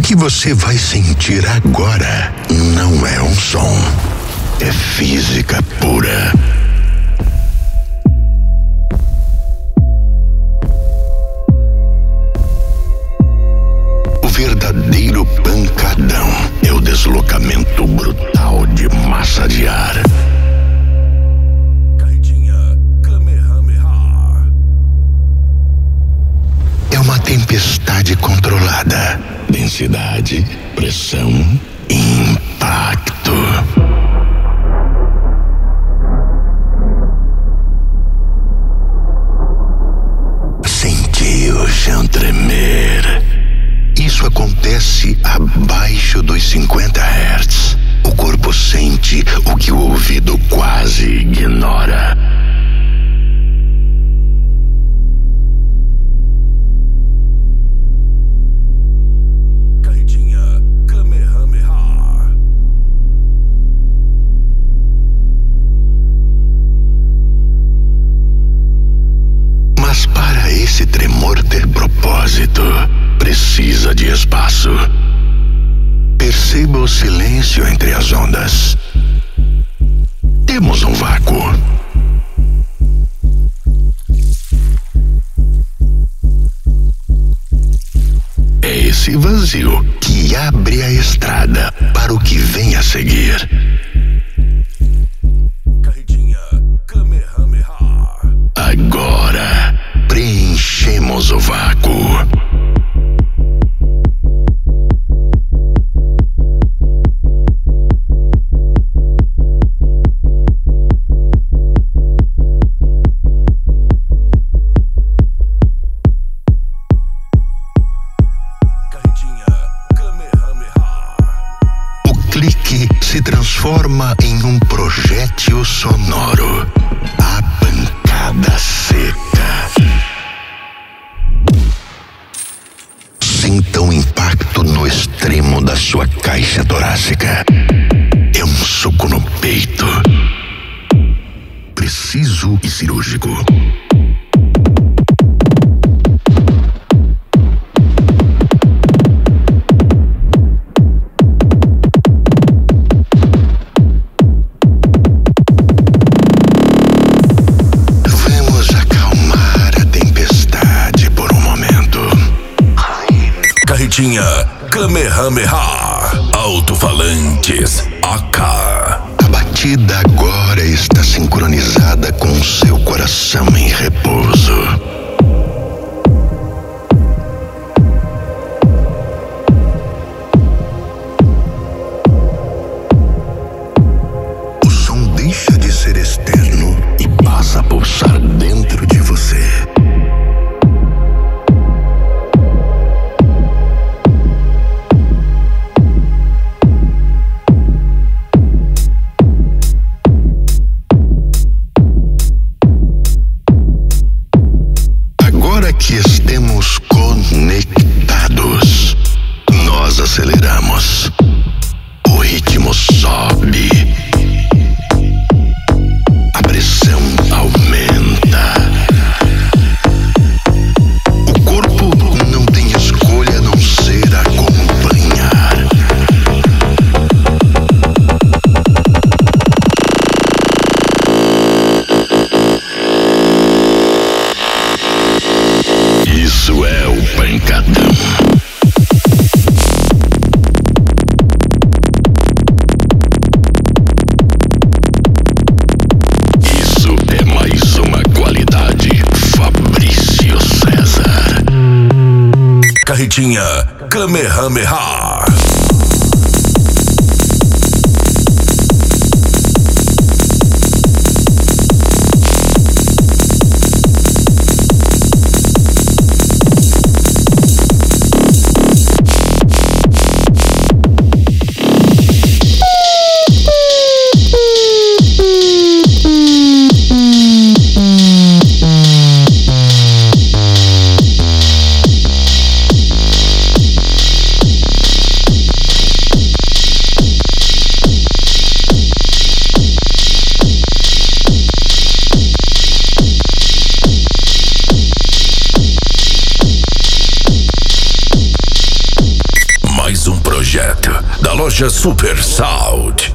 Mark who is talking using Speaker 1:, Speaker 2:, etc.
Speaker 1: que você vai sentir agora não é um som, é física pura. O verdadeiro pancadão é o deslocamento brutal de massa de ar. É uma tempestade controlada. Densidade, pressão e impacto. Senti o chão tremer. Isso acontece abaixo dos 50 Hz. O corpo sente o que o ouvido quase ignora. Mas para esse tremor ter propósito, precisa de espaço. Perceba o silêncio entre as ondas. Temos um vácuo. É esse vazio que abre a estrada para o que vem a seguir. Agora preenchemos o vácuo. O clique se transforma em um projétil sonoro. A pancada seca. Sinta o impacto no extremo da sua caixa torácica. É um soco no peito. Preciso e cirúrgico.
Speaker 2: Carretinha Kamehameha. Alto-falantes AK.
Speaker 1: A batida agora está sincronizada com o seu coração em repouso. O som deixa de ser externo e passa a pulsar dentro de você. Que estemos conectados, nós aceleramos, o ritmo sobe, a pressão aumenta. O corpo não tem escolha a não ser acompanhar. Isso é o pancadão. Isso é mais uma qualidade Fabrício César.
Speaker 2: Carretinha Kamehameha. projeto da loja Super Sound.